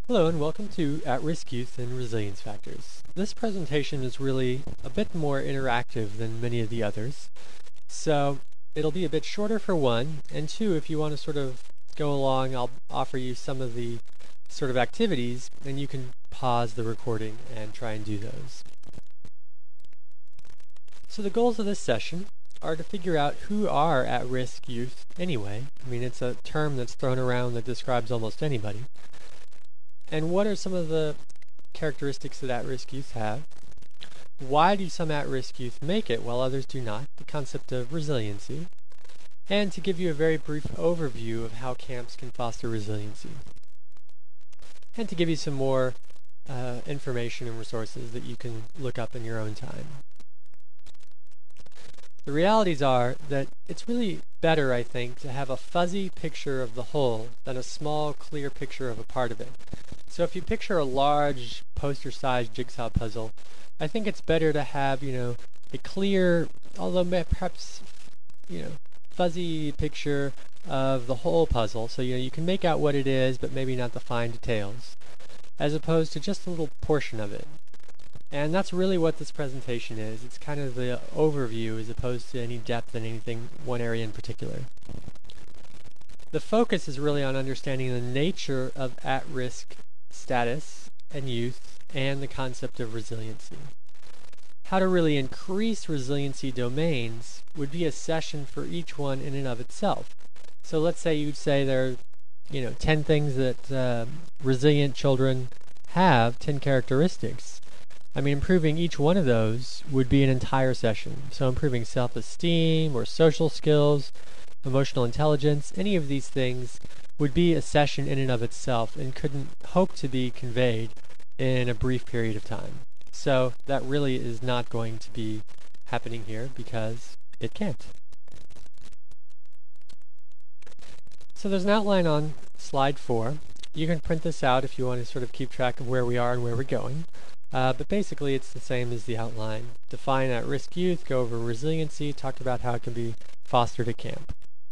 Hello and welcome to At-Risk Youth and Resilience Factors. This presentation is really a bit more interactive than many of the others. So it'll be a bit shorter for one, and two, if you want to sort of go along, I'll offer you some of the sort of activities, and you can pause the recording and try and do those. So the goals of this session are to figure out who are at-risk youth anyway. I mean, it's a term that's thrown around that describes almost anybody. And what are some of the characteristics that at-risk youth have? Why do some at-risk youth make it while others do not? The concept of resiliency. And to give you a very brief overview of how camps can foster resiliency. And to give you some more information and resources that you can look up in your own time. The realities are that it's really better, I think, to have a fuzzy picture of the whole than a small, clear picture of a part of it. So if you picture a large poster-sized jigsaw puzzle, I think it's better to have, a clear, although perhaps, fuzzy picture of the whole puzzle. So, you can make out what it is, but maybe not the fine details, as opposed to just a little portion of it. And that's really what this presentation is. It's kind of the overview as opposed to any depth in anything, one area in particular. The focus is really on understanding the nature of at-risk status and youth and the concept of resiliency. How to really increase resiliency domains would be a session for each one in and of itself. So let's say you'd say there are 10 things that resilient children have, 10 characteristics. I mean, improving each one of those would be an entire session. So improving self-esteem or social skills, emotional intelligence, any of these things would be a session in and of itself and couldn't hope to be conveyed in a brief period of time. So that really is not going to be happening here because it can't. So there's an outline on slide 4. You can print this out if you want to sort of keep track of where we are and where we're going. But basically it's the same as the outline. Define at-risk youth, go over resiliency, talked about how it can be fostered at camp.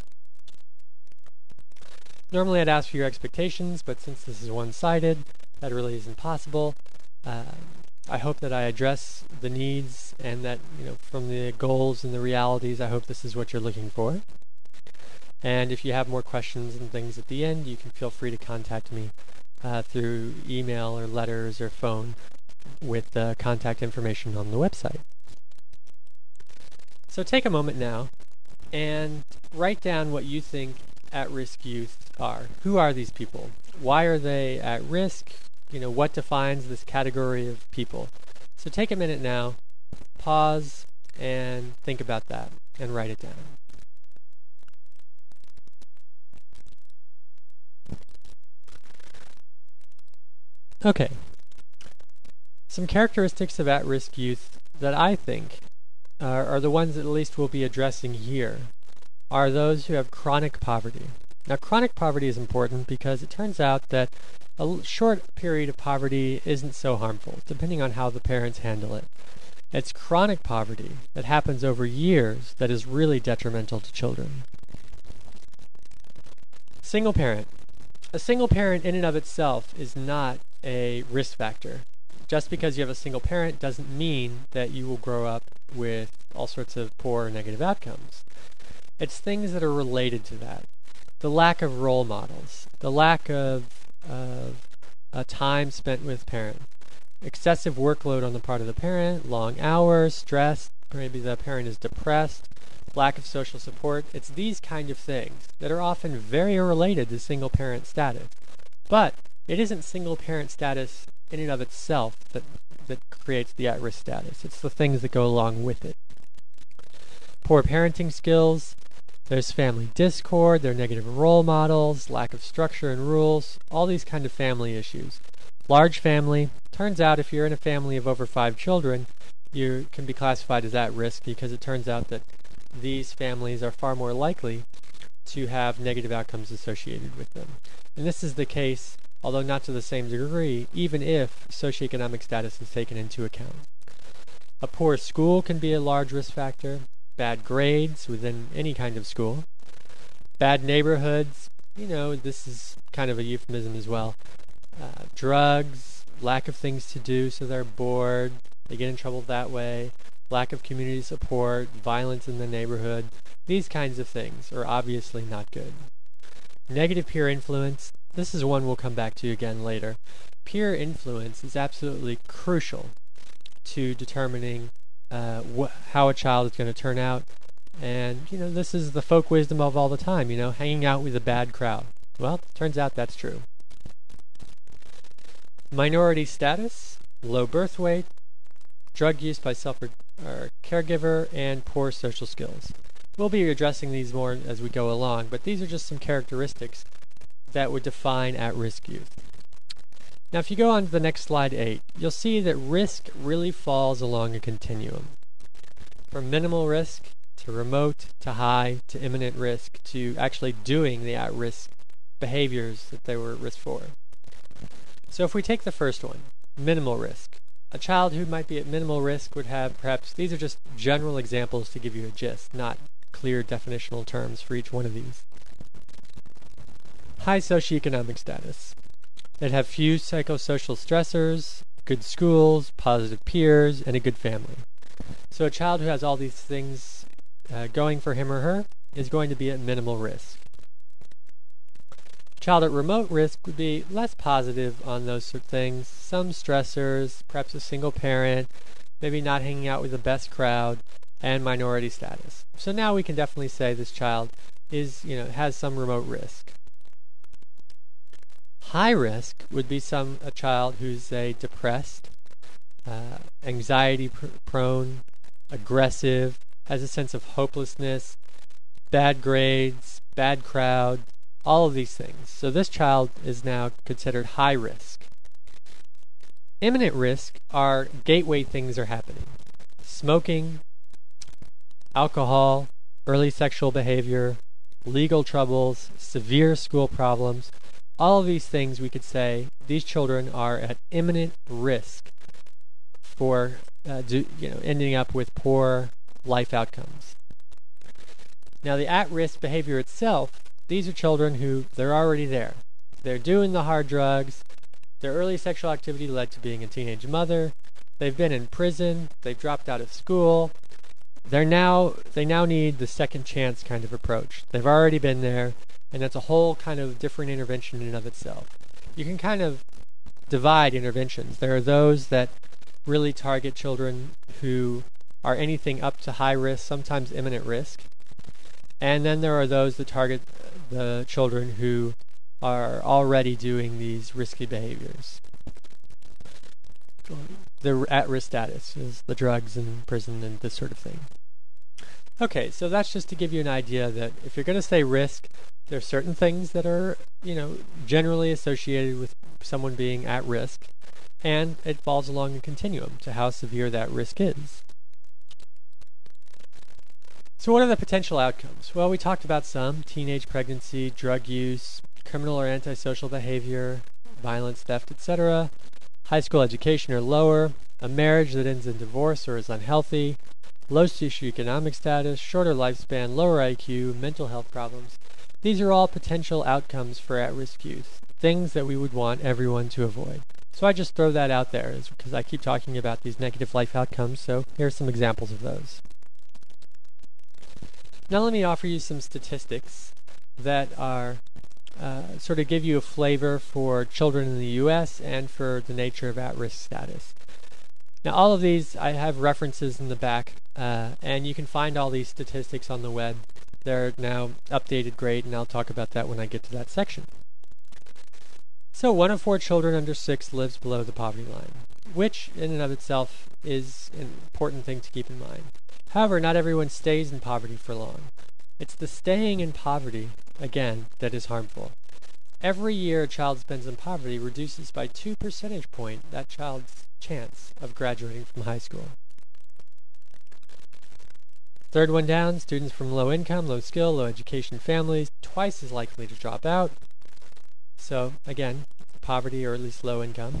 Normally I'd ask for your expectations, but since this is one-sided, that really isn't possible. I hope that I address the needs and that, from the goals and the realities, I hope this is what you're looking for. And if you have more questions and things at the end, you can feel free to contact me through email or letters or phone with the contact information on the website. So take a moment now and write down what you think at-risk youth are. Who are these people? Why are they at risk? What defines this category of people? So take a minute now, pause, and think about that, and write it down. Okay. Some characteristics of at-risk youth that I think are the ones that at least we'll be addressing here are those who have chronic poverty. Now, chronic poverty is important because it turns out that a short period of poverty isn't so harmful, depending on how the parents handle it. It's chronic poverty that happens over years that is really detrimental to children. Single parent. A single parent in and of itself is not a risk factor. Just because you have a single parent doesn't mean that you will grow up with all sorts of poor or negative outcomes. It's things that are related to that. The lack of role models, the lack of time spent with parent, excessive workload on the part of the parent, long hours, stress, maybe the parent is depressed, lack of social support. It's these kind of things that are often very related to single parent status. But it isn't single parent status in and of itself that creates the at-risk status. It's the things that go along with it. Poor parenting skills, there's family discord, there are negative role models, lack of structure and rules, all these kind of family issues. Large family, turns out if you're in a family of over 5 children, you can be classified as at risk because it turns out that these families are far more likely to have negative outcomes associated with them. And this is the case, although not to the same degree, even if socioeconomic status is taken into account. A poor school can be a large risk factor. Bad grades within any kind of school. Bad neighborhoods, this is kind of a euphemism as well. drugs, lack of things to do, so they're bored, they get in trouble that way, lack of community support, violence in the neighborhood. These kinds of things are obviously not good. Negative peer influence. This is one we'll come back to again later. Peer influence is absolutely crucial to determining how a child is going to turn out. And, this is the folk wisdom of all the time, hanging out with a bad crowd. Well, turns out that's true. Minority status, low birth weight, drug use by self or caregiver, and poor social skills. We'll be addressing these more as we go along, but these are just some characteristics that would define at-risk youth. Now, if you go on to the next slide 8, you'll see that risk really falls along a continuum. From minimal risk to remote to high to imminent risk to actually doing the at-risk behaviors that they were at risk for. So if we take the first one, minimal risk, a child who might be at minimal risk would have perhaps, these are just general examples to give you a gist, not clear definitional terms for each one of these. High socioeconomic status. They'd have few psychosocial stressors, good schools, positive peers, and a good family. So a child who has all these things going for him or her is going to be at minimal risk. Child at remote risk would be less positive on those sort of things, some stressors, perhaps a single parent, maybe not hanging out with the best crowd, and minority status. So now we can definitely say this child has some remote risk. High risk would be a child who's depressed, anxiety prone, aggressive, has a sense of hopelessness, bad grades, bad crowd, all of these things. So this child is now considered high risk. Imminent risk are gateway things are happening. Smoking, alcohol, early sexual behavior, legal troubles, severe school problems. All of these things we could say these children are at imminent risk for ending up with poor life outcomes. Now the at-risk behavior itself, these are children who they're already there. They're doing the hard drugs. Their early sexual activity led to being a teenage mother. They've been in prison. They've dropped out of school. They now need the second chance kind of approach. They've already been there, and that's a whole kind of different intervention in and of itself. You can kind of divide interventions. There are those that really target children who are anything up to high risk, sometimes imminent risk. And then there are those that target the children who are already doing these risky behaviors. The at-risk status is the drugs and prison and this sort of thing. Okay, so that's just to give you an idea that if you're going to say risk, there are certain things that are, generally associated with someone being at risk, and it falls along a continuum to how severe that risk is. So what are the potential outcomes? Well, we talked about some: teenage pregnancy, drug use, criminal or antisocial behavior, violence, theft, etc., high school education or lower, a marriage that ends in divorce or is unhealthy, low socioeconomic status, shorter lifespan, lower IQ, mental health problems. These are all potential outcomes for at-risk youth, things that we would want everyone to avoid. So I just throw that out there because I keep talking about these negative life outcomes, so here are some examples of those. Now let me offer you some statistics that are sort of give you a flavor for children in the U.S. and for the nature of at-risk status. Now all of these, I have references in the back, and you can find all these statistics on the web. They're now updated grade, and I'll talk about that when I get to that section. So 1 of 4 children under 6 lives below the poverty line, which in and of itself is an important thing to keep in mind. However, not everyone stays in poverty for long. It's the staying in poverty, again, that is harmful. Every year a child spends in poverty reduces by 2 percentage points that child's chance of graduating from high school. Third one down, students from low income, low skill, low education families, twice as likely to drop out. So, again, poverty or at least low income.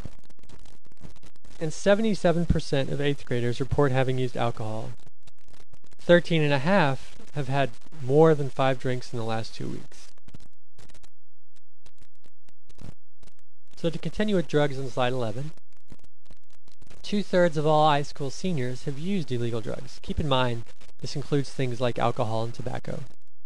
And 77% of 8th graders report having used alcohol. 13.5% have had more than 5 drinks in the last 2 weeks. So to continue with drugs on slide 11, 2/3 of all high school seniors have used illegal drugs. Keep in mind, this includes things like alcohol and tobacco.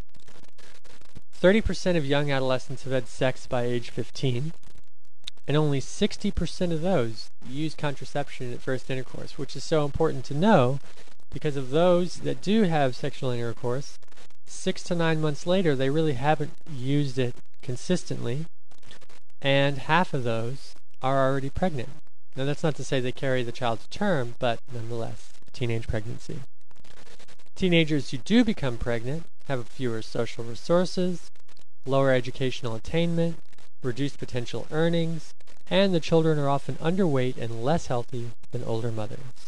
30% of young adolescents have had sex by age 15, and only 60% of those use contraception at first intercourse, which is so important to know because of those that do have sexual intercourse, 6 to 9 months later, they really haven't used it consistently, and half of those are already pregnant. Now, that's not to say they carry the child to term, but nonetheless, teenage pregnancy. Teenagers who do become pregnant have fewer social resources, lower educational attainment, reduced potential earnings, and the children are often underweight and less healthy than older mothers.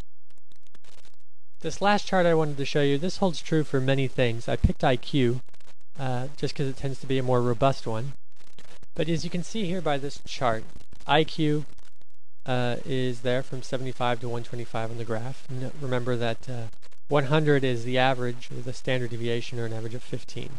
This last chart I wanted to show you, this holds true for many things. I picked IQ just because it tends to be a more robust one. But as you can see here by this chart, IQ is there from 75 to 125 on the graph. Remember that 100 is the average with a standard deviation or an average of 15.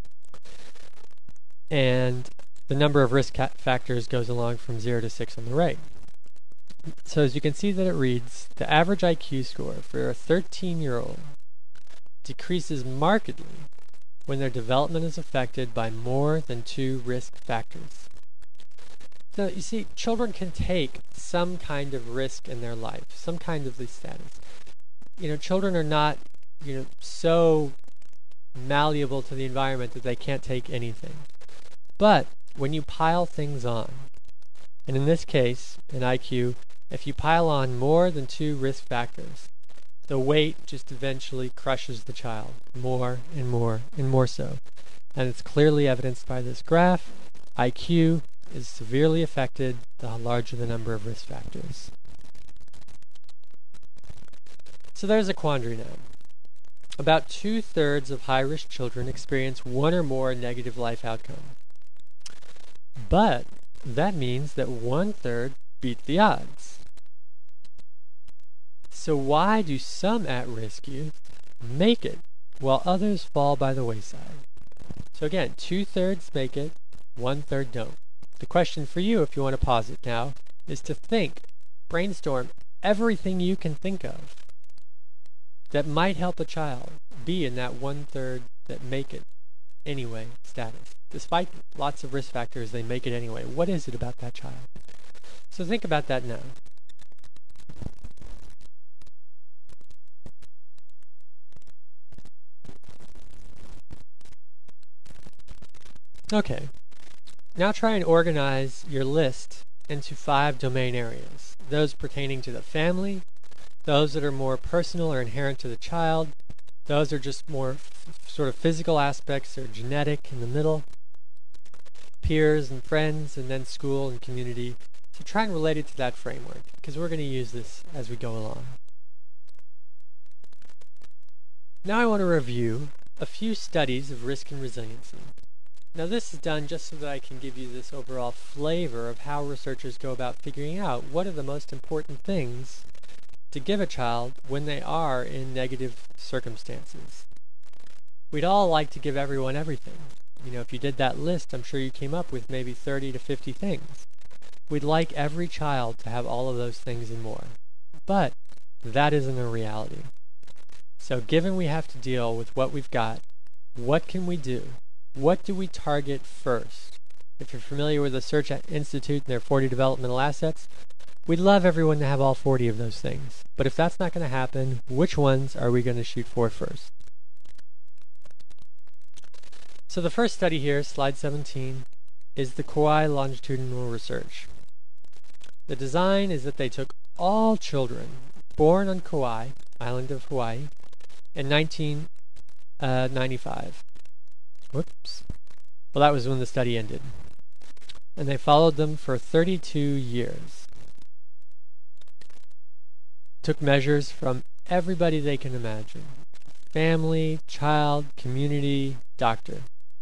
And the number of risk factors goes along from 0 to 6 on the right. So as you can see that it reads, the average IQ score for a 13-year-old decreases markedly when their development is affected by more than 2 risk factors. So you see, children can take some kind of risk in their life, some kind of the status. Children are not, so malleable to the environment that they can't take anything. But when you pile things on, and in this case, in IQ, if you pile on more than 2 risk factors, the weight just eventually crushes the child more and more and more so. And it's clearly evidenced by this graph. IQ is severely affected the larger the number of risk factors. So there's a quandary now. About 2/3 of high-risk children experience one or more negative life outcomes. But that means that 1/3 beat the odds. So why do some at-risk youth make it while others fall by the wayside? So again, 2/3 make it, 1/3 don't. The question for you, if you want to pause it now, is to brainstorm everything you can think of that might help a child be in that 1/3 that make it anyway status. Despite lots of risk factors, they make it anyway. What is it about that child? So think about that now. Okay, now try and organize your list into 5 domain areas. Those pertaining to the family, those that are more personal or inherent to the child, those are just more sort of physical aspects or genetic in the middle, peers and friends, and then school and community. So try and relate it to that framework, because we're going to use this as we go along. Now I want to review a few studies of risk and resiliency. Now this is done just so that I can give you this overall flavor of how researchers go about figuring out what are the most important things to give a child when they are in negative circumstances. We'd all like to give everyone everything. If you did that list, I'm sure you came up with maybe 30 to 50 things. We'd like every child to have all of those things and more. But that isn't a reality. So given we have to deal with what we've got, what can we do? What do we target first? If you're familiar with the Search Institute and their 40 developmental assets, we'd love everyone to have all 40 of those things. But if that's not going to happen, which ones are we going to shoot for first? So the first study here, slide 17, is the Kauai longitudinal research. The design is that they took all children born on Kauai, island of Hawaii, in 1995. Whoops. Well, that was when the study ended. And they followed them for 32 years. Took measures from everybody they can imagine. Family, child, community, doctor.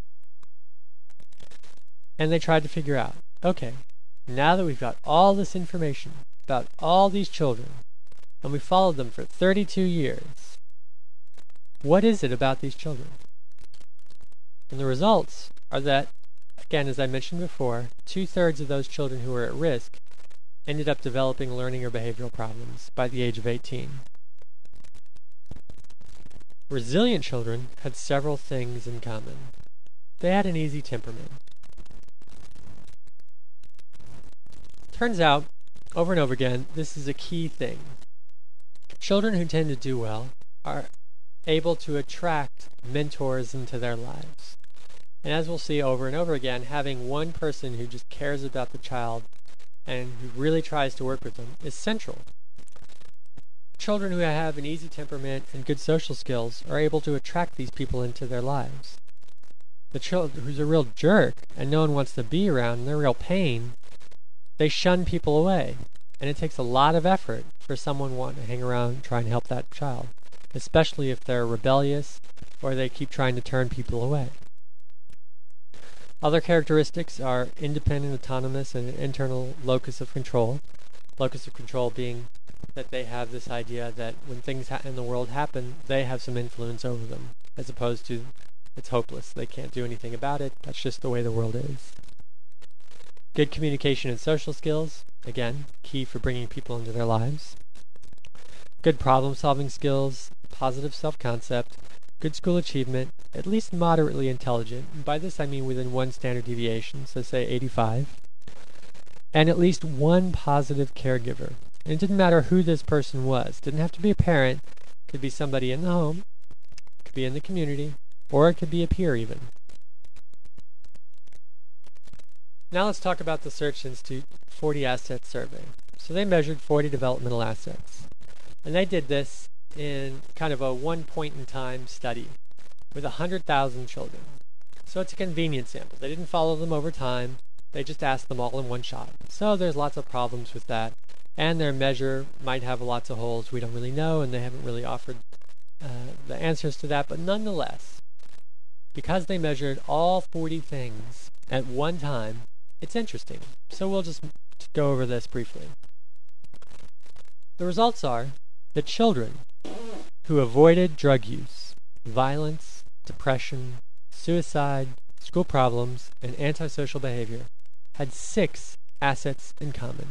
And they tried to figure out, okay, now that we've got all this information about all these children, and we followed them for 32 years, what is it about these children? And the results are that, again, as I mentioned before, 2/3 of those children who were at risk ended up developing learning or behavioral problems by the age of 18. Resilient children had several things in common. They had an easy temperament. Turns out, over and over again, this is a key thing. Children who tend to do well are able to attract mentors into their lives. And as we'll see over and over again, having one person who just cares about the child and who really tries to work with them is central. Children who have an easy temperament and good social skills are able to attract these people into their lives. The child who's a real jerk and no one wants to be around and they're real pain, they shun people away. And it takes a lot of effort for someone wanting to hang around and try and help that child, especially if they're rebellious or they keep trying to turn people away. Other characteristics are independent, autonomous, and an internal locus of control. Locus of control being that they have this idea that when things in the world happen, they have some influence over them, as opposed to it's hopeless. They can't do anything about it. That's just the way the world is. Good communication and social skills, again, key for bringing people into their lives. Good problem-solving skills, positive self-concept, good school achievement, at least moderately intelligent. And by this I mean within one standard deviation, so say 85. And at least one positive caregiver. And it didn't matter who this person was. It didn't have to be a parent. It could be somebody in the home, it could be in the community, or it could be a peer even. Now let's talk about the Search Institute 40 Asset Survey. So they measured 40 developmental assets. And they did this in kind of a one-point-in-time study with 100,000 children. So it's a convenient sample. They didn't follow them over time. They just asked them all in one shot. So there's lots of problems with that. And their measure might have lots of holes we don't really know, and they haven't really offered the answers to that. But nonetheless, because they measured all 40 things at one time, it's interesting. So we'll just go over this briefly. The results are that children who avoided drug use, violence, depression, suicide, school problems, and antisocial behavior had 6 assets in common.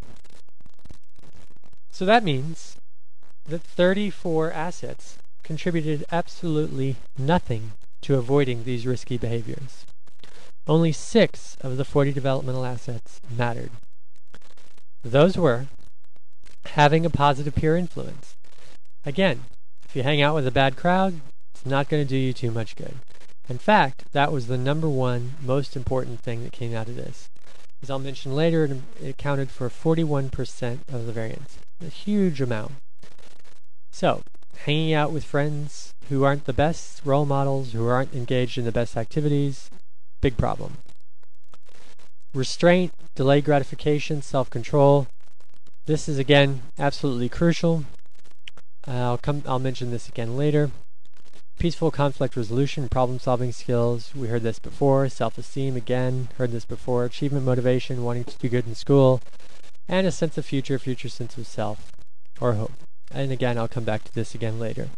So that means that 34 assets contributed absolutely nothing to avoiding these risky behaviors. Only 6 of the 40 developmental assets mattered. Those were having a positive peer influence. Again, if you hang out with a bad crowd, it's not going to do you too much good. In fact, that was the number one most important thing that came out of this. As I'll mention later, it accounted for 41% of the variance. A huge amount. So, hanging out with friends who aren't the best role models, who aren't engaged in the best activities, big problem. Restraint, delayed gratification, self-control. This is, again, absolutely crucial. I'll mention this again later. Peaceful conflict resolution, problem-solving skills. We heard this before. Self-esteem, again, heard this before. Achievement motivation, wanting to do good in school. And a sense of future sense of self, or hope. And again, I'll come back to this again later.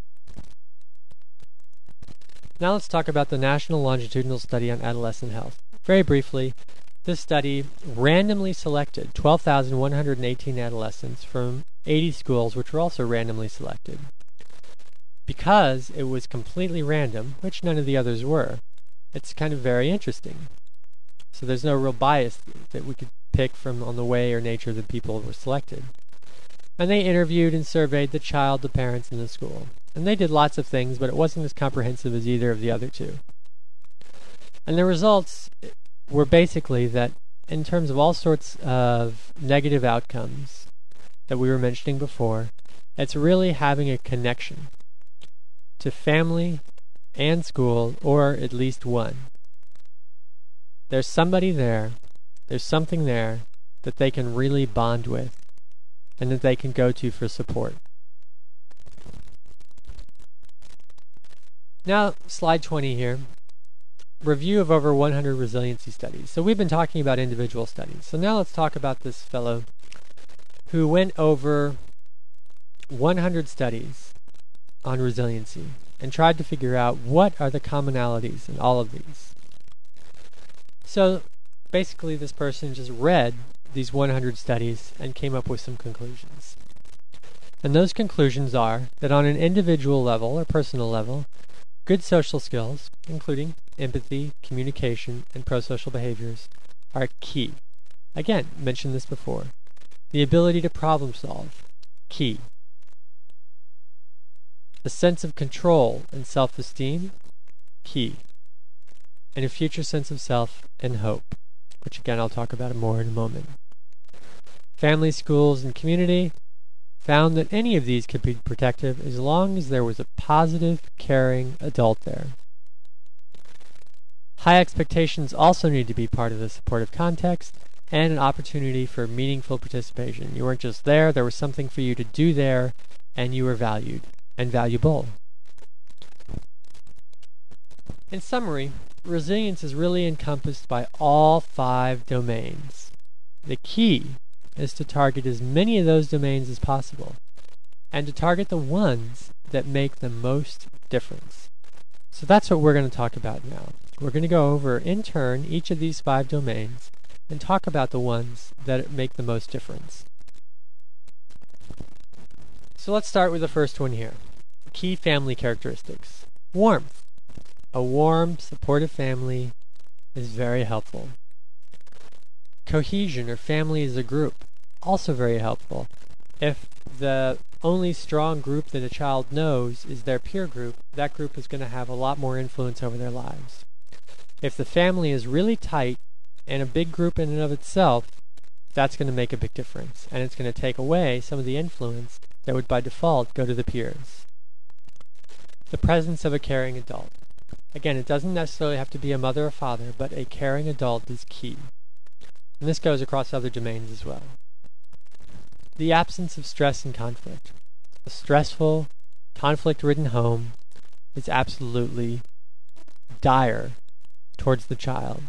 Now let's talk about the National Longitudinal Study on Adolescent Health. Very briefly, this study randomly selected 12,118 adolescents from 80 schools, which were also randomly selected. Because it was completely random, which none of the others were, it's kind of very interesting. So there's no real bias that we could pick from on the way or nature of the people were selected. And they interviewed and surveyed the child, the parents, and the school. And they did lots of things, but it wasn't as comprehensive as either of the other two. And the results were basically that in terms of all sorts of negative outcomes that we were mentioning before, it's really having a connection to family and school, or at least one. There's somebody there, there's something there that they can really bond with and that they can go to for support. Now, slide 20 here. Review of over 100 resiliency studies. So we've been talking about individual studies. So now let's talk about this fellow who went over 100 studies on resiliency and tried to figure out what are the commonalities in all of these. So basically this person just read these 100 studies and came up with some conclusions. And those conclusions are that on an individual level or personal level, good social skills, including empathy, communication, and prosocial behaviors, are key. Again, mentioned this before. The ability to problem solve, key. A sense of control and self-esteem, key. And a future sense of self and hope, which again I'll talk about more in a moment. Family, schools, and community found that any of these could be protective as long as there was a positive, caring adult there. High expectations also need to be part of the supportive context and an opportunity for meaningful participation. You weren't just there was something for you to do there, and you were valued and valuable. In summary, resilience is really encompassed by all 5 domains. The key is to target as many of those domains as possible, and to target the ones that make the most difference. So that's what we're going to talk about now. We're going to go over, in turn, each of these 5 domains and talk about the ones that make the most difference. So let's start with the first one here. Key family characteristics. Warmth. A warm, supportive family is very helpful. Cohesion, or family as a group, also very helpful. If the only strong group that a child knows is their peer group, that group is going to have a lot more influence over their lives. If the family is really tight and a big group in and of itself, that's going to make a big difference, and it's going to take away some of the influence that would by default go to the peers. The presence of a caring adult. Again, it doesn't necessarily have to be a mother or father, but a caring adult is key. And this goes across other domains as well. The absence of stress and conflict. A stressful, conflict-ridden home is absolutely dire towards the child.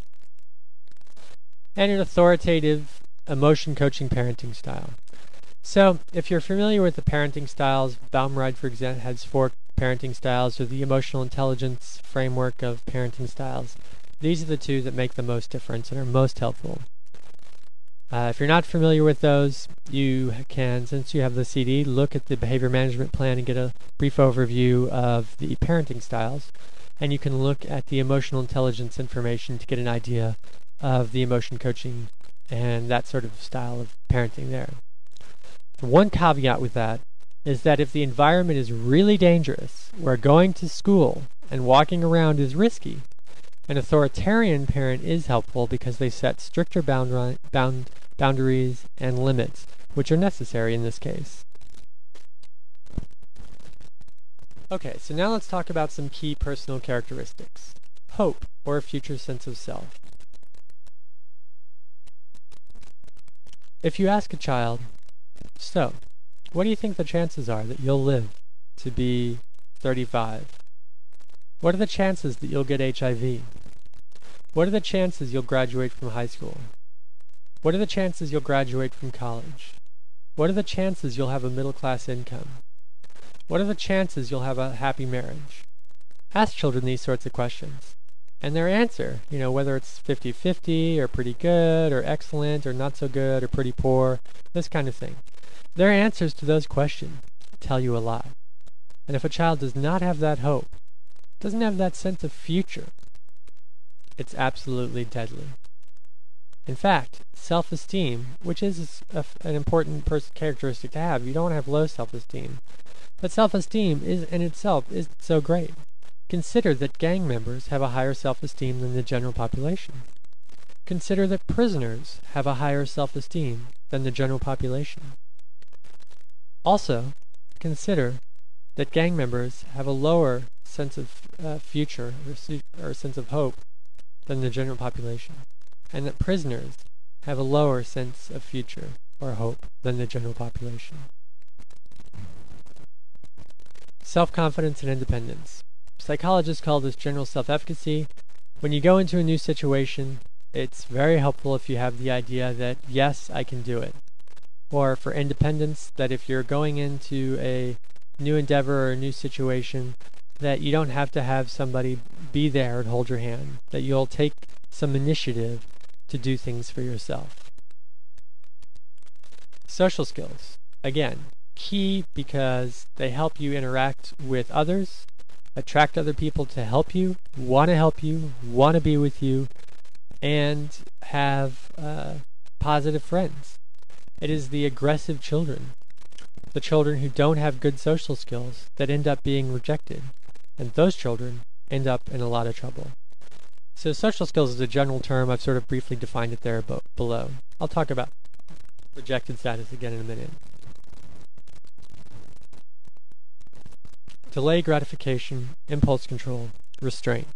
And an authoritative, emotion coaching parenting style. So, if you're familiar with the parenting styles, Baumride, for example, has 4 parenting styles, or the emotional intelligence framework of parenting styles. These are the 2 that make the most difference and are most helpful. If you're not familiar with those, you can, since you have the CD, look at the behavior management plan and get a brief overview of the parenting styles. And you can look at the emotional intelligence information to get an idea of the emotion coaching and that sort of style of parenting there. One caveat with that is that if the environment is really dangerous, where going to school and walking around is risky, an authoritarian parent is helpful because they set stricter boundaries and limits, which are necessary in this case. Okay, so now let's talk about some key personal characteristics. Hope, or a future sense of self. If you ask a child, so, what do you think the chances are that you'll live to be 35? What are the chances that you'll get HIV? What are the chances you'll graduate from high school? What are the chances you'll graduate from college? What are the chances you'll have a middle-class income? What are the chances you'll have a happy marriage? Ask children these sorts of questions. And their answer, whether it's 50-50 or pretty good or excellent or not so good or pretty poor, this kind of thing. Their answers to those questions tell you a lot. And if a child does not have that hope, doesn't have that sense of future, it's absolutely deadly. In fact, self-esteem, which is an important characteristic to have, you don't have low self-esteem, but self-esteem in itself isn't so great. Consider that gang members have a higher self-esteem than the general population. Consider that prisoners have a higher self-esteem than the general population. Also, consider that gang members have a lower sense of future or sense of hope than the general population, and that prisoners have a lower sense of future or hope than the general population. Self-confidence and independence. Psychologists call this general self-efficacy. When you go into a new situation, it's very helpful if you have the idea that, yes, I can do it. Or for independence, that if you're going into a new endeavor or a new situation, that you don't have to have somebody be there and hold your hand, that you'll take some initiative to do things for yourself. Social skills, again, key because they help you interact with others, attract other people to help you, want to be with you, and have positive friends. It is the aggressive children, the children who don't have good social skills, that end up being rejected, and those children end up in a lot of trouble. So social skills is a general term. I've sort of briefly defined it there below. I'll talk about rejected status again in a minute. Delay gratification, impulse control, restraint.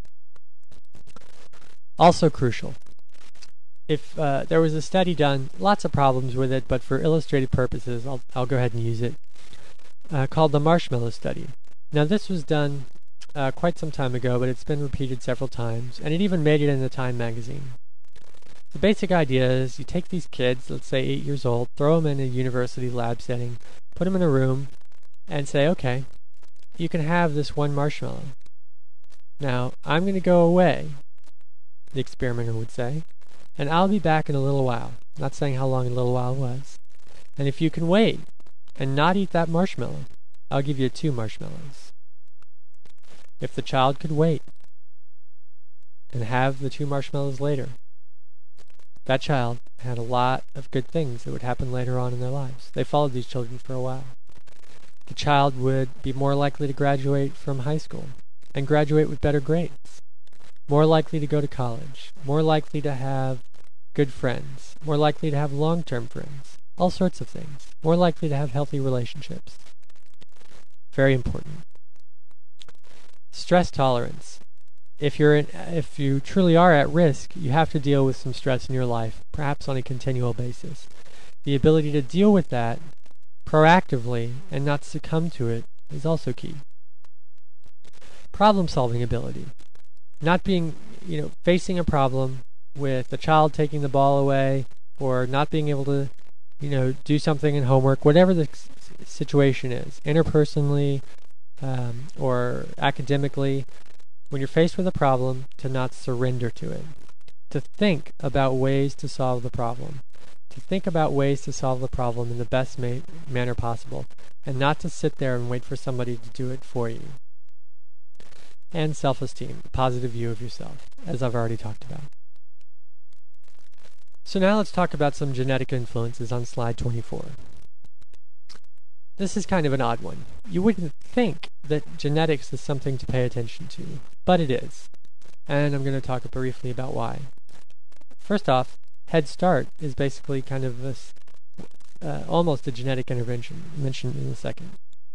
Also crucial. If there was a study done, lots of problems with it, but for illustrative purposes, I'll go ahead and use it, called the Marshmallow Study. Now this was done quite some time ago, but it's been repeated several times, and it even made it in the Time magazine. The basic idea is you take these kids, let's say 8 years old, throw them in a university lab setting, put them in a room, and say, okay, you can have this one marshmallow. Now, I'm going to go away, the experimenter would say, and I'll be back in a little while. Not saying how long a little while was. And if you can wait and not eat that marshmallow, I'll give you 2 marshmallows. If the child could wait and have the 2 marshmallows later, that child had a lot of good things that would happen later on in their lives. They followed these children for a while. The child would be more likely to graduate from high school and graduate with better grades, more likely to go to college, more likely to have good friends, more likely to have long-term friends, all sorts of things, more likely to have healthy relationships. Very important. Stress tolerance. If you truly are at risk, you have to deal with some stress in your life, perhaps on a continual basis. The ability to deal with that proactively and not succumb to it is also key. Problem-solving ability. Not being, facing a problem with a child taking the ball away or not being able to, do something in homework, whatever the situation is, interpersonally or academically. When you're faced with a problem, to not surrender to it, to think about ways to solve the problem, in the best manner possible, and not to sit there and wait for somebody to do it for you. And self-esteem, a positive view of yourself, as I've already talked about. So now let's talk about some genetic influences on slide 24. This is kind of an odd one. You wouldn't think that genetics is something to pay attention to, but it is. And I'm going to talk briefly about why. First off, Head Start is basically kind of this, almost a genetic intervention, mentioned in a second.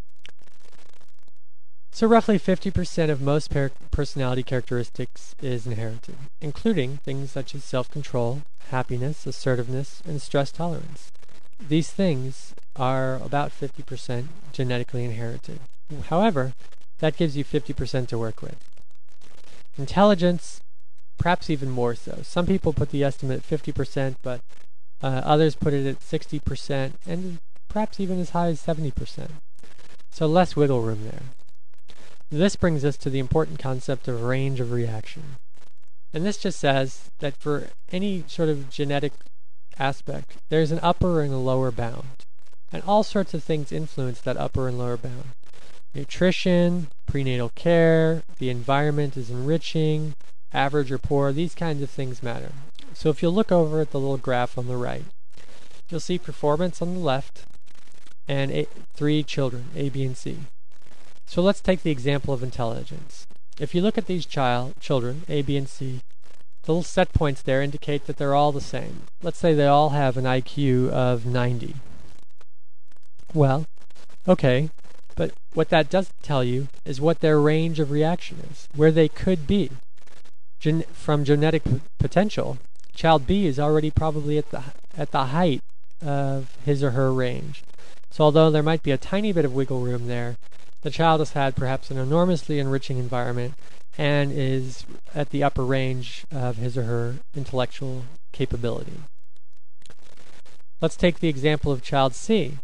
So roughly 50% of most personality characteristics is inherited, including things such as self-control, happiness, assertiveness, and stress tolerance. These things are about 50% genetically inherited. However, that gives you 50% to work with. Intelligence, perhaps even more so. Some people put the estimate at 50%, but others put it at 60%, and perhaps even as high as 70%. So less wiggle room there. This brings us to the important concept of range of reaction. And this just says that for any sort of genetic aspect, there's an upper and a lower bound. And all sorts of things influence that upper and lower bound. Nutrition, prenatal care, the environment is enriching, average or poor, these kinds of things matter. So if you'll look over at the little graph on the right, you'll see performance on the left and 3 children, A, B, and C. So let's take the example of intelligence. If you look at these children, A, B, and C, the little set points there indicate that they're all the same. Let's say they all have an IQ of 90. Well, okay, but what that doesn't tell you is what their range of reaction is, where they could be. From genetic potential, child B is already probably at the height of his or her range. So although there might be a tiny bit of wiggle room there, the child has had perhaps an enormously enriching environment and is at the upper range of his or her intellectual capability. Let's take the example of child C.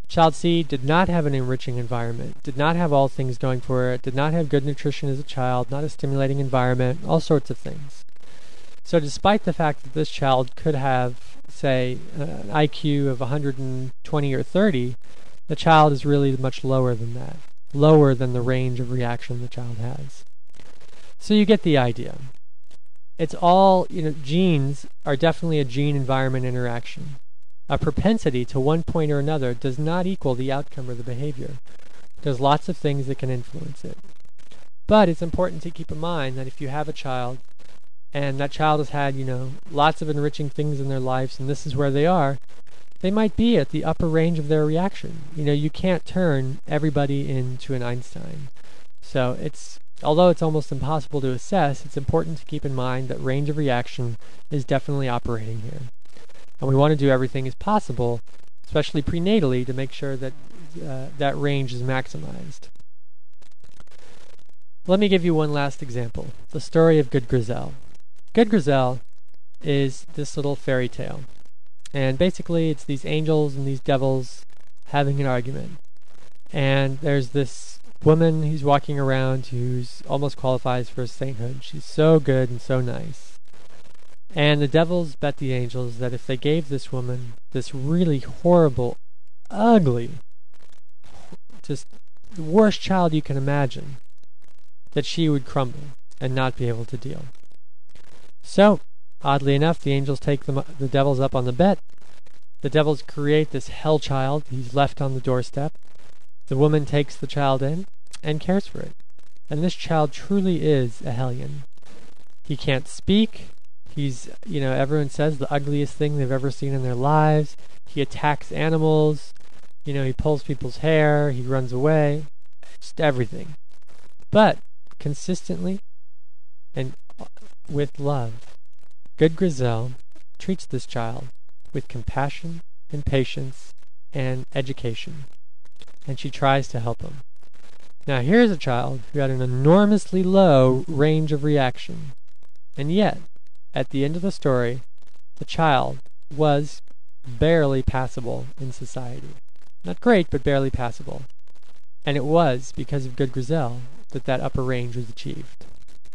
Child C did not have an enriching environment, did not have all things going for it, did not have good nutrition as a child, not a stimulating environment, all sorts of things. So despite the fact that this child could have, say, an IQ of 120 or 30, the child is really much lower than that, lower than the range of reaction the child has. So you get the idea. It's all, genes are definitely a gene-environment interaction. A propensity to one point or another does not equal the outcome or the behavior. There's lots of things that can influence it. But it's important to keep in mind that if you have a child, and that child has had, lots of enriching things in their lives, and this is where they are, they might be at the upper range of their reaction. You can't turn everybody into an Einstein. So although it's almost impossible to assess, it's important to keep in mind that range of reaction is definitely operating here. And we want to do everything as possible, especially prenatally, to make sure that that range is maximized. Let me give you one last example, the story of Good Griselle. Good Griselle is this little fairy tale. And basically it's these angels and these devils having an argument. And there's this woman who's walking around who's almost qualifies for sainthood. She's so good and so nice. And the devils bet the angels that if they gave this woman this really horrible, ugly, just the worst child you can imagine, that she would crumble and not be able to deal. So, oddly enough, the angels take the devils up on the bet. The devils create this hell child. He's left on the doorstep. The woman takes the child in and cares for it. And this child truly is a hellion. He can't speak. He's, everyone says the ugliest thing they've ever seen in their lives. He attacks animals. He pulls people's hair. He runs away. Just everything. But consistently and with love, Good Griselle treats this child with compassion and patience and education, and she tries to help him. Now here's a child who had an enormously low range of reaction, and yet, at the end of the story, the child was barely passable in society. Not great, but barely passable. And it was because of Good Griselle that upper range was achieved.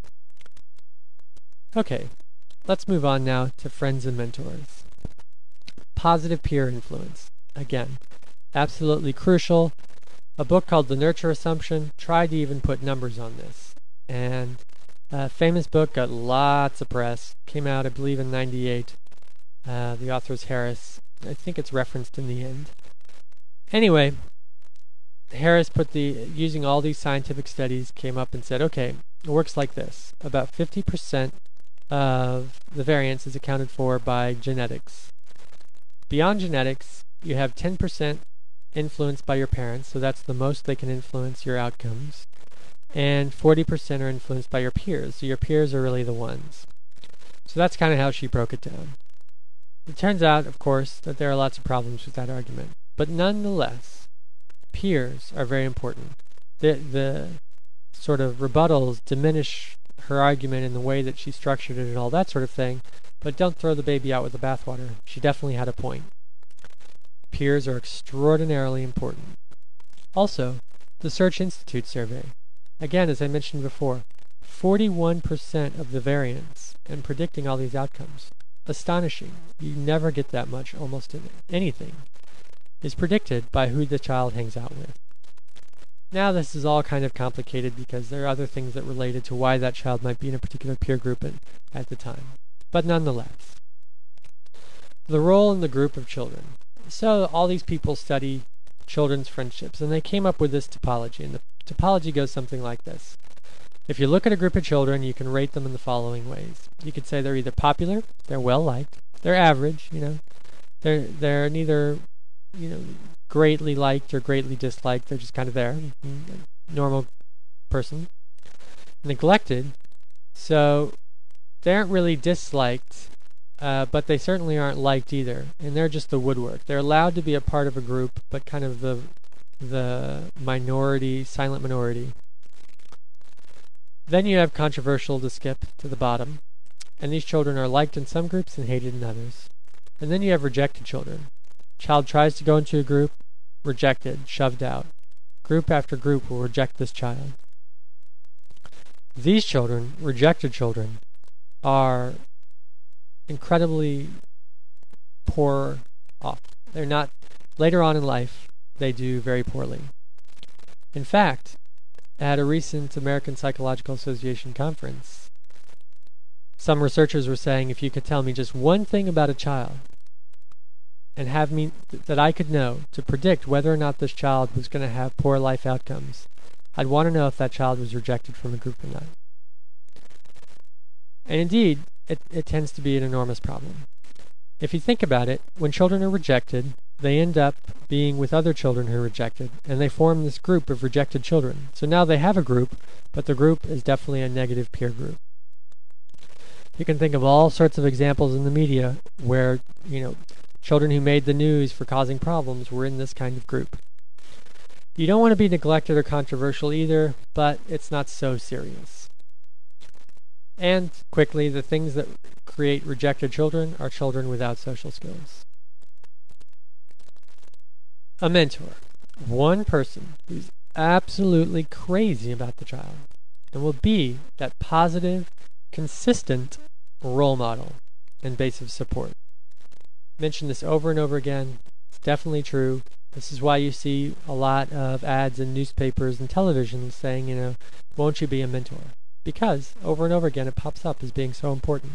Okay, let's move on now to friends and mentors. Positive peer influence. Again, absolutely crucial. A book called The Nurture Assumption tried to even put numbers on this. And a famous book, got lots of press, came out, I believe, in 98. The author is Harris. I think it's referenced in the end. Anyway, Harris using all these scientific studies, came up and said, okay, it works like this. About 50% of the variance is accounted for by genetics. Beyond genetics, you have 10% influenced by your parents, so that's the most they can influence your outcomes. And 40% are influenced by your peers, so your peers are really the ones. So that's kind of how she broke it down. It turns out, of course, that there are lots of problems with that argument. But nonetheless, peers are very important. The sort of rebuttals diminish her argument in the way that she structured it and all that sort of thing, but don't throw the baby out with the bathwater. She definitely had a point. Peers are extraordinarily important. Also, the Search Institute survey. Again, as I mentioned before, 41% of the variance in predicting all these outcomes. Astonishing. You never get that much almost in anything. Is predicted by who the child hangs out with. Now this is all kind of complicated because there are other things that related to why that child might be in a particular peer group at the time. But nonetheless. The role in the group of children. So all these people study children's friendships, and they came up with this topology. And the topology goes something like this. If you look at a group of children, you can rate them in the following ways. You could say they're either popular, they're well-liked, they're average, they're neither, greatly liked or greatly disliked, they're just kind of there, normal person. Neglected, so they aren't really disliked, but they certainly aren't liked either, and they're just the woodwork. They're allowed to be a part of a group, but kind of the minority, silent minority. Then you have controversial to skip to the bottom, and these children are liked in some groups and hated in others. And then you have rejected children. Child tries to go into a group, rejected, shoved out. Group after group will reject this child. These children, rejected children, are incredibly poor off. They're not, later on in life, they do very poorly. In fact, at a recent American Psychological Association conference, some researchers were saying, if you could tell me just one thing about a child and have me that I could know to predict whether or not this child was going to have poor life outcomes, I'd want to know if that child was rejected from a group or not. And indeed, it tends to be an enormous problem. If you think about it, when children are rejected, they end up being with other children who are rejected, and they form this group of rejected children. So now they have a group, but the group is definitely a negative peer group. You can think of all sorts of examples in the media where, children who made the news for causing problems were in this kind of group. You don't want to be neglected or controversial either, but it's not so serious. And quickly, the things that create rejected children are children without social skills. A mentor. One person who's absolutely crazy about the child and will be that positive, consistent role model and base of support. Mention this over and over again. It's definitely true. This is why you see a lot of ads in newspapers and television saying, won't you be a mentor? Because over and over again it pops up as being so important.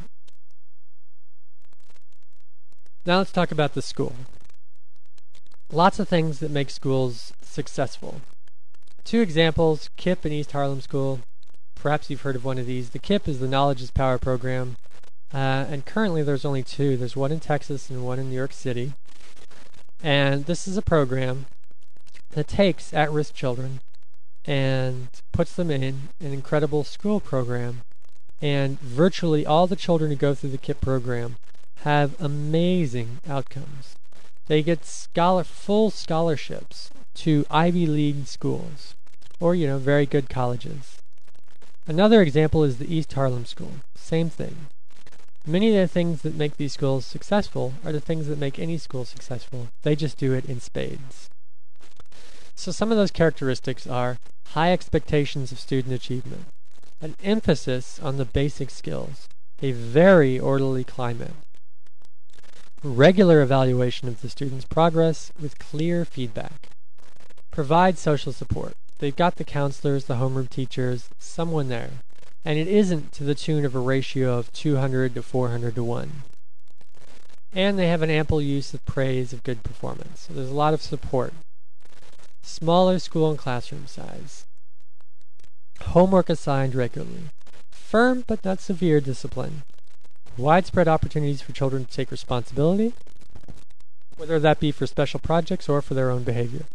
Now let's talk about the school. Lots of things that make schools successful. Two examples, KIPP and East Harlem School. Perhaps you've heard of one of these. The KIPP is the Knowledge is Power program. And currently there's only two. There's one in Texas and one in New York City. And this is a program that takes at-risk children and puts them in an incredible school program. And virtually all the children who go through the KIPP program have amazing outcomes. They get full scholarships to Ivy League schools or, very good colleges. Another example is the East Harlem School. Same thing. Many of the things that make these schools successful are the things that make any school successful. They just do it in spades. So some of those characteristics are high expectations of student achievement, an emphasis on the basic skills, a very orderly climate, regular evaluation of the student's progress with clear feedback, provide social support. They've got the counselors, the homeroom teachers, someone there. And it isn't to the tune of a ratio of 200 to 400 to 1. And they have an ample use of praise of good performance. So there's a lot of support. Smaller school and classroom size. Homework assigned regularly. Firm but not severe discipline. Widespread opportunities for children to take responsibility, whether that be for special projects or for their own behavior.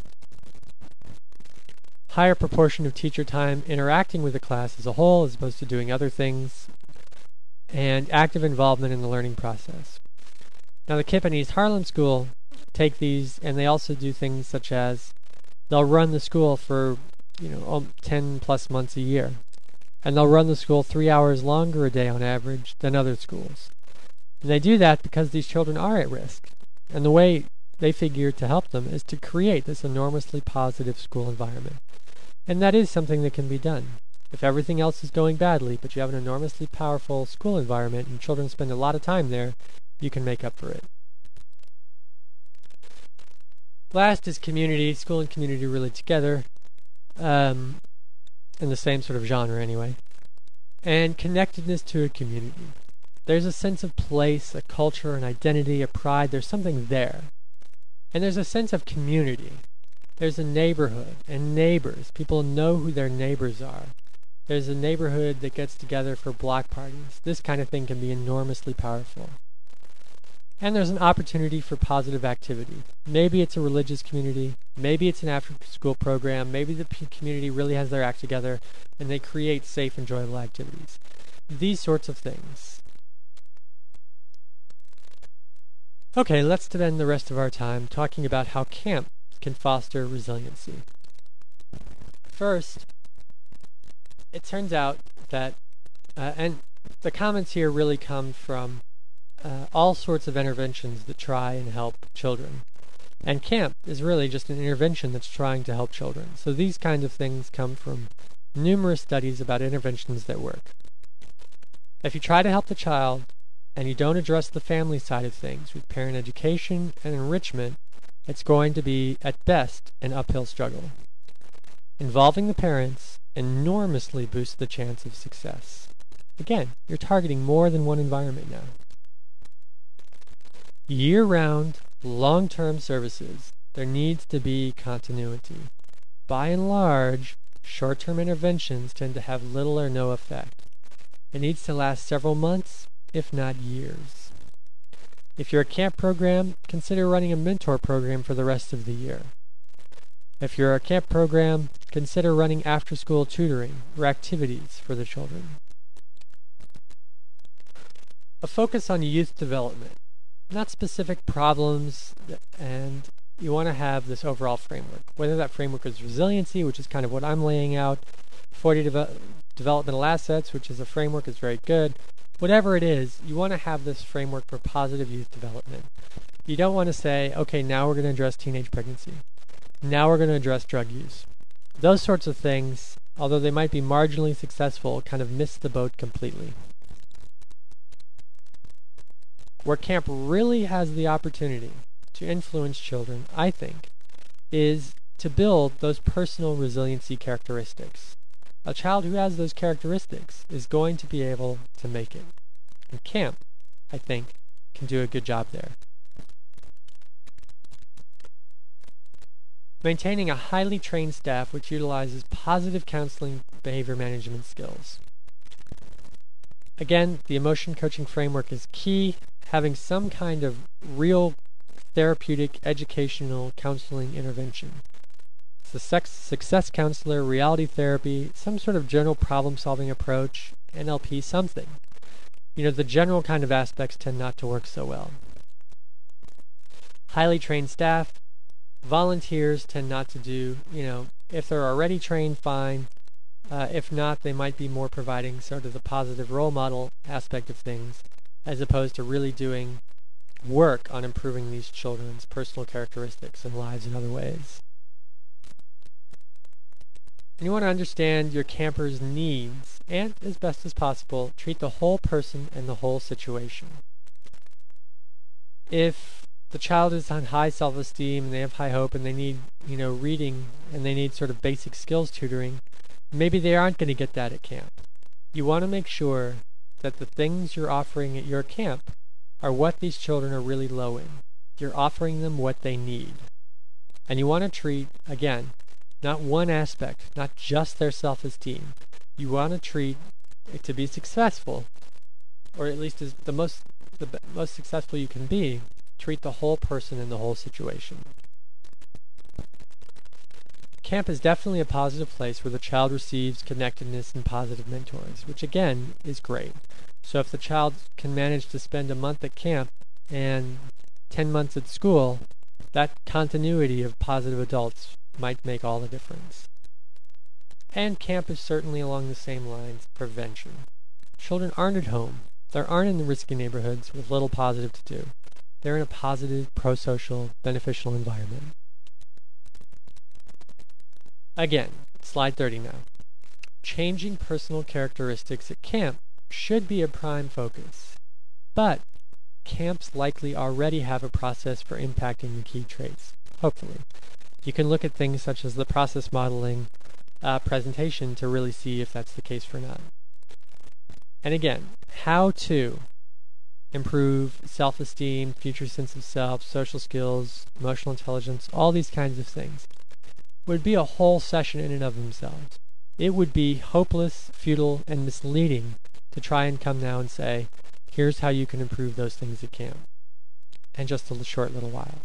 Higher proportion of teacher time interacting with the class as a whole as opposed to doing other things, and active involvement in the learning process. Now the KIPP and East Harlem School take these, and they also do things such as they'll run the school for 10 plus months a year, and they'll run the school 3 hours longer a day on average than other schools. And they do that because these children are at risk, and the way they figure to help them is to create this enormously positive school environment. And that is something that can be done. If everything else is going badly, but you have an enormously powerful school environment and children spend a lot of time there, you can make up for it. Last is community. School and community really together, in the same sort of genre anyway. And connectedness to a community. There's a sense of place, a culture, an identity, a pride. There's something there. And there's a sense of community. There's a neighborhood and neighbors. People know who their neighbors are. There's a neighborhood that gets together for block parties. This kind of thing can be enormously powerful. And there's an opportunity for positive activity. Maybe it's a religious community. Maybe it's an after-school program. Maybe the community really has their act together and they create safe, enjoyable activities. These sorts of things. Okay, let's spend the rest of our time talking about how camp can foster resiliency. First, it turns out that, and the comments here really come from all sorts of interventions that try and help children. And camp is really just an intervention that's trying to help children. So these kinds of things come from numerous studies about interventions that work. If you try to help the child and you don't address the family side of things with parent education and enrichment, it's going to be, at best, an uphill struggle. Involving the parents enormously boosts the chance of success. Again, you're targeting more than one environment now. Year-round, long-term services, there needs to be continuity. By and large, short-term interventions tend to have little or no effect. It needs to last several months, if not years. If you're a camp program, consider running a mentor program for the rest of the year. If you're a camp program, consider running after-school tutoring or activities for the children. A focus on youth development, not specific problems, and you want to have this overall framework. Whether that framework is resiliency, which is kind of what I'm laying out, 40 developmental assets, which is a framework, is very good. Whatever it is, you want to have this framework for positive youth development. You don't want to say, okay, now we're going to address teenage pregnancy. Now we're going to address drug use. Those sorts of things, although they might be marginally successful, kind of miss the boat completely. Where camp really has the opportunity to influence children, I think, is to build those personal resiliency characteristics. A child who has those characteristics is going to be able to make it. And camp, I think, can do a good job there. Maintaining a highly trained staff which utilizes positive counseling behavior management skills. Again, the emotion coaching framework is key. Having some kind of real therapeutic, educational counseling intervention. The success counselor, reality therapy, some sort of general problem-solving approach, NLP, something. The general kind of aspects tend not to work so well. Highly trained staff, volunteers tend not to do, if they're already trained, fine. If not, they might be more providing sort of the positive role model aspect of things, as opposed to really doing work on improving these children's personal characteristics and lives in other ways. And you want to understand your camper's needs and, as best as possible, treat the whole person and the whole situation. If the child is on high self-esteem and they have high hope and they need, reading and they need sort of basic skills tutoring, maybe they aren't going to get that at camp. You want to make sure that the things you're offering at your camp are what these children are really low in. You're offering them what they need. And you want to treat, again, not one aspect, not just their self-esteem. You want to treat it to be successful, or at least as the most successful you can be, treat the whole person and the whole situation. Camp is definitely a positive place where the child receives connectedness and positive mentors, which again is great. So if the child can manage to spend a month at camp and 10 months at school, that continuity of positive adults might make all the difference. And camp is certainly along the same lines, prevention. Children aren't at home. They aren't in the risky neighborhoods with little positive to do. They're in a positive, pro-social, beneficial environment. Again, slide 30 now. Changing personal characteristics at camp should be a prime focus, but camps likely already have a process for impacting the key traits, hopefully. You can look at things such as the process modeling presentation to really see if that's the case or not. And again, how to improve self-esteem, future sense of self, social skills, emotional intelligence, all these kinds of things would be a whole session in and of themselves. It would be hopeless, futile, and misleading to try and come now and say, here's how you can improve those things at camp in just a short little while.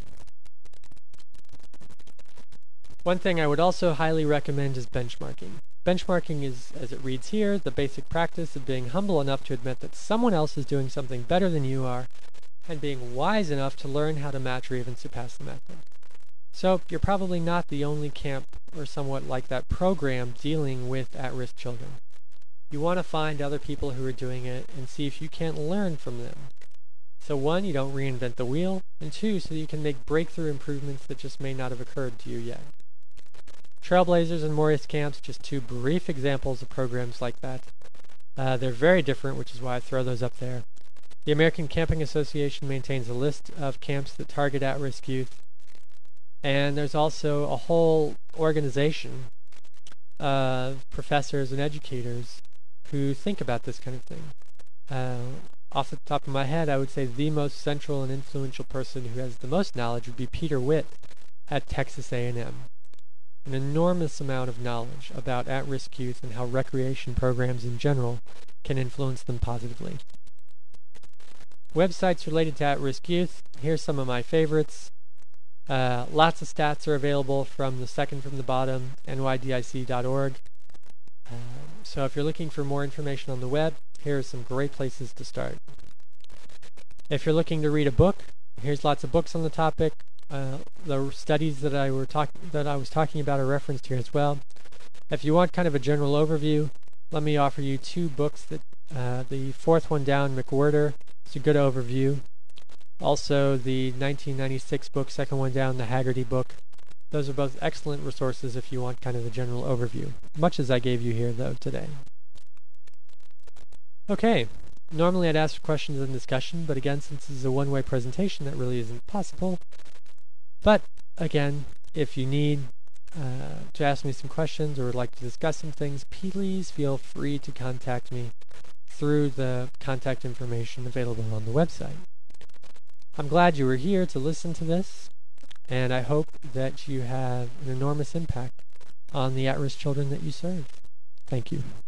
One thing I would also highly recommend is benchmarking. Benchmarking is, as it reads here, the basic practice of being humble enough to admit that someone else is doing something better than you are, and being wise enough to learn how to match or even surpass the method. So you're probably not the only camp or somewhat like that program dealing with at-risk children. You want to find other people who are doing it and see if you can't learn from them. So one, you don't reinvent the wheel, and two, so that you can make breakthrough improvements that just may not have occurred to you yet. Trailblazers and Morius Camps, just two brief examples of programs like that. They're very different, which is why I throw those up there. The American Camping Association maintains a list of camps that target at-risk youth. And there's also a whole organization of professors and educators who think about this kind of thing. Off the top of my head, I would say the most central and influential person who has the most knowledge would be Peter Witt at Texas A&M. An enormous amount of knowledge about at-risk youth and how recreation programs in general can influence them positively. Websites related to at-risk youth, here's some of my favorites. Lots of stats are available from the second from the bottom, nydic.org. So if you're looking for more information on the web, here are some great places to start. If you're looking to read a book, here's lots of books on the topic. The studies that I was talking about are referenced here as well. If you want kind of a general overview, let me offer you two books. The fourth one down, McWhirter, is a good overview. Also, the 1996 book, second one down, the Haggerty book. Those are both excellent resources if you want kind of a general overview, much as I gave you here, though, today. Okay, normally I'd ask for questions and discussion, but again, since this is a one-way presentation, that really isn't possible. But, again, if you need to ask me some questions or would like to discuss some things, please feel free to contact me through the contact information available on the website. I'm glad you were here to listen to this, and I hope that you have an enormous impact on the at-risk children that you serve. Thank you.